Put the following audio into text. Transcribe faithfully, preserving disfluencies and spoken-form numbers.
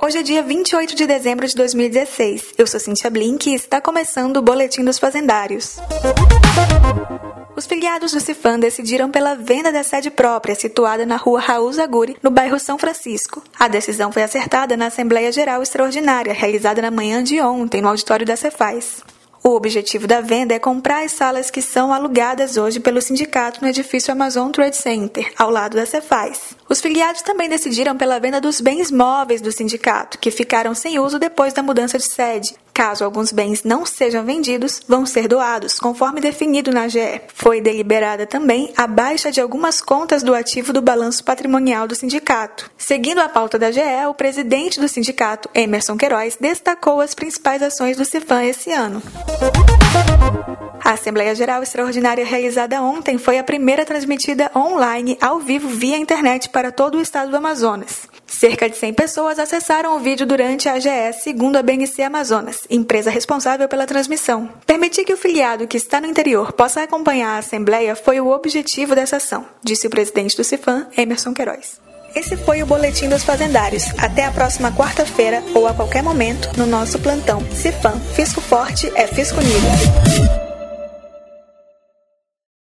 Hoje é dia vinte e oito de dezembro de dois mil e dezesseis. Eu sou Cíntia Blink e está começando o Boletim dos Fazendários. Os filiados do Cifam decidiram pela venda da sede própria, situada na rua Raul Zaguri, no bairro São Francisco. A decisão foi acertada na Assembleia Geral Extraordinária, realizada na manhã de ontem, no auditório da Cefaz. O objetivo da venda é comprar as salas que são alugadas hoje pelo sindicato no edifício Amazon Trade Center, ao lado da Cefaz. Os filiados também decidiram pela venda dos bens móveis do sindicato, que ficaram sem uso depois da mudança de sede. Caso alguns bens não sejam vendidos, vão ser doados, conforme definido na A G E. Foi deliberada também a baixa de algumas contas do ativo do balanço patrimonial do sindicato. Seguindo a pauta da A G E, o presidente do sindicato, Emerson Queiroz, destacou as principais ações do Cifam esse ano. A Assembleia Geral Extraordinária realizada ontem foi a primeira transmitida online, ao vivo, via internet para todo o estado do Amazonas. Cerca de cem pessoas acessaram o vídeo durante a A G E, segundo a B N C Amazonas, empresa responsável pela transmissão. Permitir que o filiado que está no interior possa acompanhar a Assembleia foi o objetivo dessa ação, disse o presidente do Cifam, Emerson Queiroz. Esse foi o Boletim dos Fazendários. Até a próxima quarta-feira ou a qualquer momento no nosso plantão. Cifam, Fisco Forte é Fisco Unido.